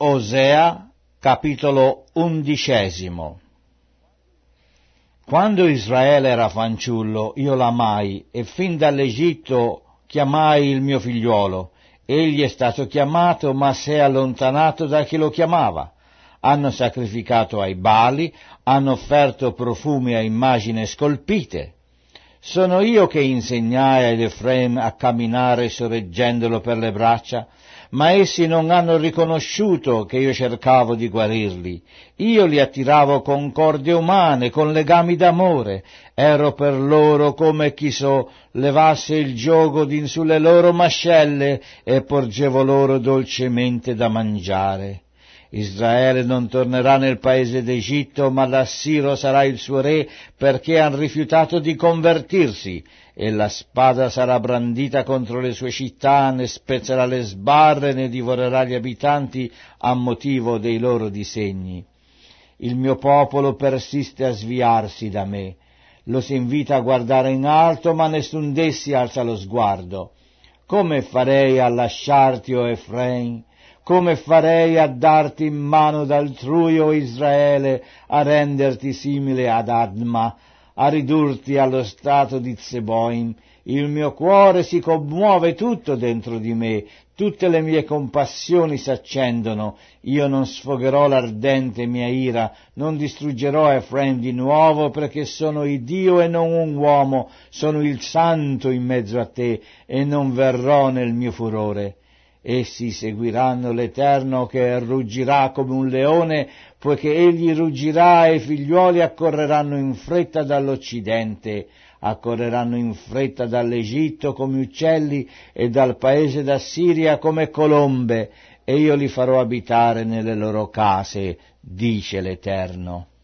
Osea, capitolo 11. Quando Israele era fanciullo, io l'amai, e fin dall'Egitto chiamai il mio figliuolo. Egli è stato chiamato, ma si è allontanato da chi lo chiamava. Hanno sacrificato ai Baali, hanno offerto profumi a immagini scolpite. Sono io che insegnai ad Efraim a camminare sorreggendolo per le braccia, ma essi non hanno riconosciuto che io cercavo di guarirli. Io li attiravo con corde umane, con legami d'amore. Ero per loro come chi levasse il giogo sulle loro mascelle e porgevo loro dolcemente da mangiare. Israele non tornerà nel paese d'Egitto, ma l'Assiro sarà il suo re, perché han rifiutato di convertirsi, e la spada sarà brandita contro le sue città, ne spezzerà le sbarre, ne divorerà gli abitanti a motivo dei loro disegni. Il mio popolo persiste a sviarsi da me, lo si invita a guardare in alto, ma nessun d'essi alza lo sguardo. Come farei a lasciarti, o Efraim? Come farei a darti in mano d'altrui, o Israele, a renderti simile ad Adma, a ridurti allo stato di Zeboim? Il mio cuore si commuove tutto dentro di me, tutte le mie compassioni s'accendono. Io non sfogherò l'ardente mia ira, non distruggerò Efraim di nuovo, perché sono il Dio e non un uomo, sono il Santo in mezzo a te, e non verrò nel mio furore. Essi seguiranno l'Eterno che ruggirà come un leone, poiché egli ruggirà e i figliuoli accorreranno in fretta dall'Occidente, accorreranno in fretta dall'Egitto come uccelli e dal paese d'Assiria come colombe, e io li farò abitare nelle loro case, dice l'Eterno.